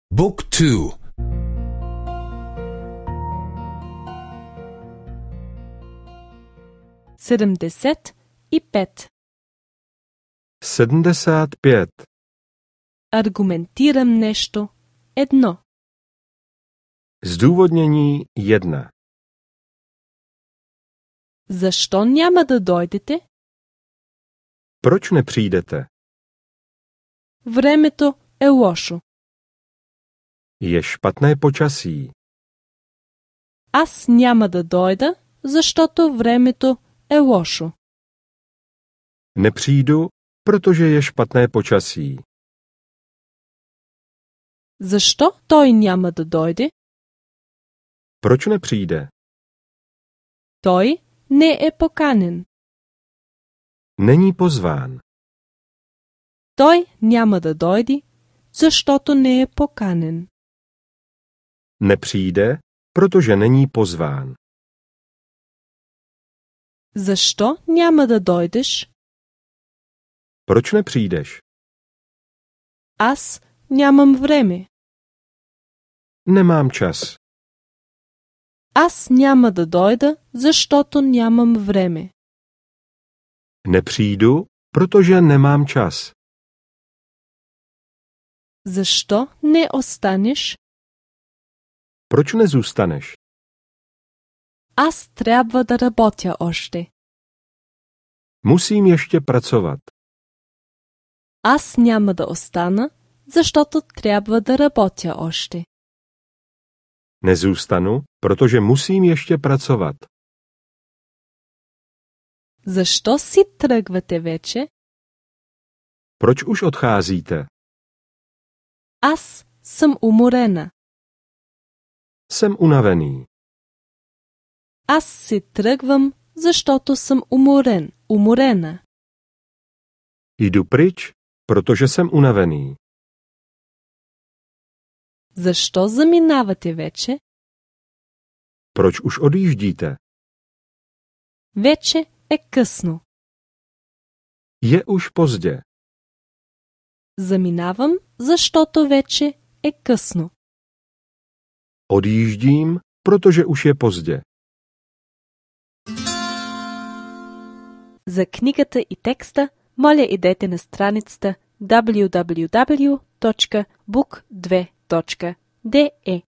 Book 2. 75. 75. Аргументирам нещо. 1. Zdůvodnění 1. Защо няма да дойдете? Proč nepřijdete? Времето е лошо. Je špatné počasí. Аз няма да дойда, защото времето е лошо. Nepřijdu, protože je špatné počasí. Защо той няма да дойде? Proč nepřijde? Той не е поканен. Není pozván. Той няма да дойде, защото не е поканен. Nepřijde, protože není pozván. Защо няма да дойдеш? Proč nepřijdeš? Аз нямам време. Nemám čas. Аз няма да дойда, защото нямам време. Nepřijdu, protože nemám čas. Защо не останеш? Proč nezůstaneš? Аз трябва да работя още. Musím ještě pracovat. Аз няма да остана, защото трябва да работя още. Nezůstanu, protože musím ještě pracovat. Защо си тръгвате вече? Proč už odcházíte? Аз съм уморена. Jsem unavený. Аз си тръгвам, защото съм уморен. Уморена. Jdu pryč, protože jsem unavený. Защо заминавате вече? Proč už odjíždíte? Вече е късно. Je už pozdě. Заминавам, защото вече е късно. Odjíždím, protože už je pozdě. За книгата и текста, моля идете на страницата www.book2.de.